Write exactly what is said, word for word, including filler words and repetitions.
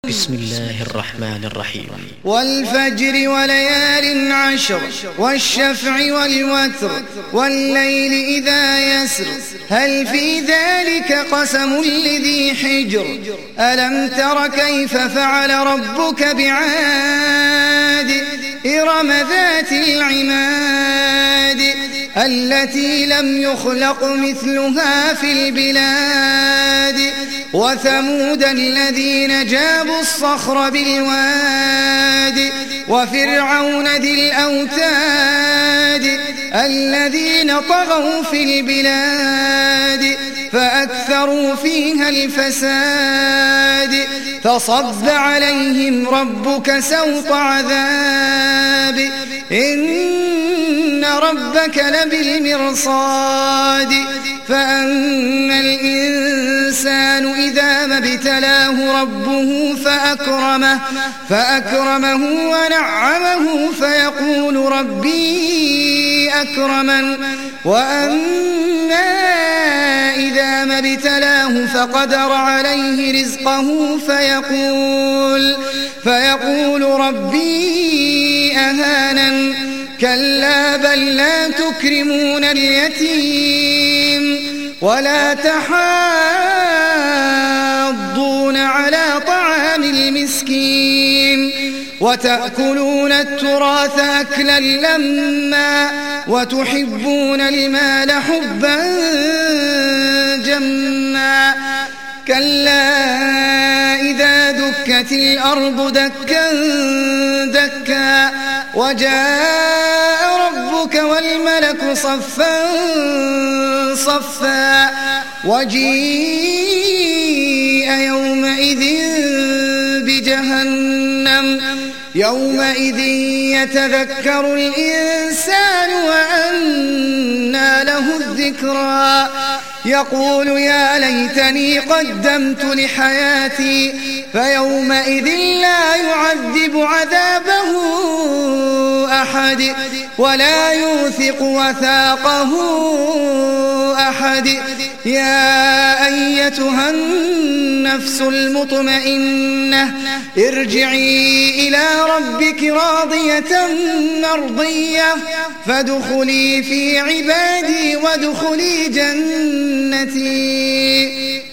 بسم الله الرحمن الرحيم. والفجر وليال عشر والشفع والوتر والليل إذا يسر هل في ذلك قسم لذي حجر ألم تر كيف فعل ربك بعاد إرم ذات العماد التي لم يخلق مثلها في البلاد وثمود الذين جابوا الصخر بالواد وفرعون ذي الأوتاد الذين طغوا في البلاد فأكثروا فيها الفساد فصب عليهم ربك سوط عذاب إن ربك لبالمرصاد فأما الإنسان إذا ما ابتلاه ربه فأكرمه, فأكرمه ونعمه فيقول ربي أكرمن وأما إذا ما ابتلاه فقدر عليه رزقه فيقول, فيقول ربي أهانن كلا بل لا تكرمون اليتيم ولا تحاضون على طعام المسكين وتأكلون التراث أكلا لما وتحبون المال حبا جما كلا إذا دكت الأرض دكا دكا وجاء ربك والملك صفا صفا وجيء يومئذ بجهنم يومئذ يتذكر الإنسان وأنى له الذكرى يقول يا ليتني قدمت لحياتي فيومئذ لا يعذب عذابه أحد ولا يوثق وثاقه أحد يا أيتها النفس المطمئنة ارجعي إلى ربك راضية مرضية فادخلي في عبادي وادخلي جنتي.